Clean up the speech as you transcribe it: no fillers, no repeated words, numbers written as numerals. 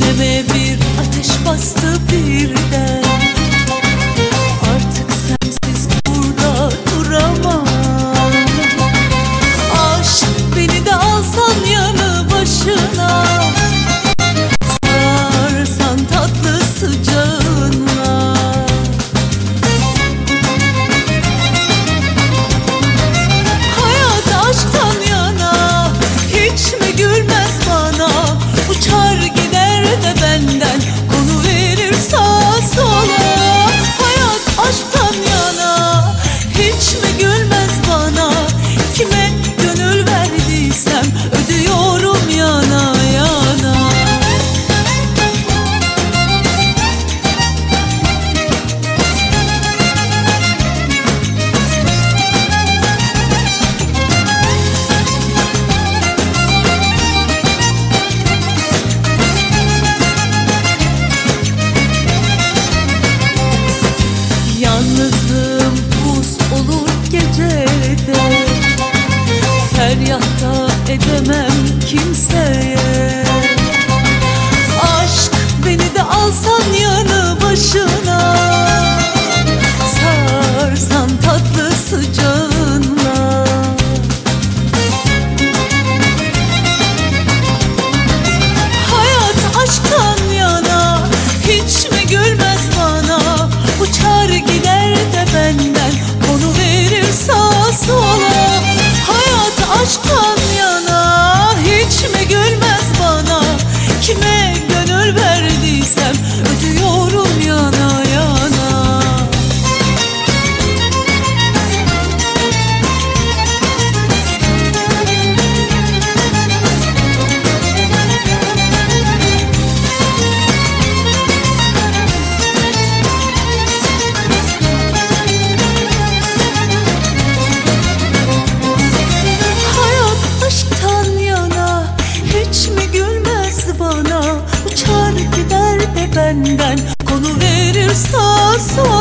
Çeneme bir ateş bastı birden. Artık sensiz burada duramam. Aşk beni de alsan yanı başına, sarsan tatlı sıcağınla. Hayat aşktan yana hiç mi gülmez bana? Uçar gider de benden, konu verir sağa sola. Hayat aşktan yana hiç mi gülmez bana? Kime gönül verdiysem ödüyorum yana yana. Yalnızlığım buz olur gecede, feryatta edemem kimseye. Aşk beni de alsan yanı başına, sarsan tatlı sıcağınla. Hayat aşktan yana hiç mi gülmez bana? Uçar gider de benden, konu verir sağa sola. Hayat aşktan yana hiç mi gülmez bana? Kime gönül verdiysem ödüyorum yana yana. Hayat aşktan yana hiç mi gülmez bana? Uçar gider de benden, konu verir sağa sola.